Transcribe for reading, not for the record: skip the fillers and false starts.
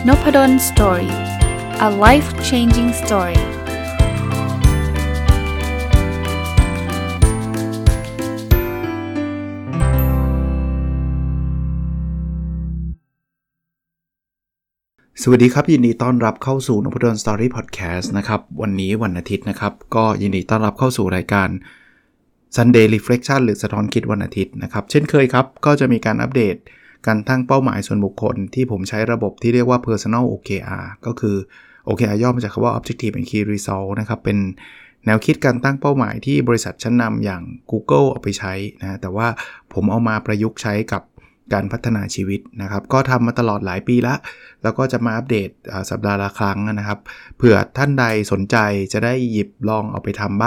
Nopadon Story. A life-changing story. สวัสดีครับยินดีต้อนรับเข้าสู่ Nopadon Story Podcast นะครับวันนี้วันอาทิตย์นะครับก็ยินดีต้อนรับเข้าสู่รายการ Sunday Reflection หรือสะท้อนคิดวันอาทิตย์นะครับเช่นเคยครับก็จะมีการอัปเดตการตั้งเป้าหมายส่วนบุคคลที่ผมใช้ระบบที่เรียกว่า Personal OKR ก็คือ OKR ย่อมาจากคำว่า Objective and Key Result นะครับเป็นแนวคิดการตั้งเป้าหมายที่บริษัทชั้นนำอย่าง Google เอาไปใช้นะแต่ว่าผมเอามาประยุกต์ใช้กับการพัฒนาชีวิตนะครับก็ทำมาตลอดหลายปีแล้วก็จะมาอัปเดตสัปดาห์ละครั้งนะครับเผื่อท่านใดสนใจจะได้หยิบลองเอาไปทำบ้าง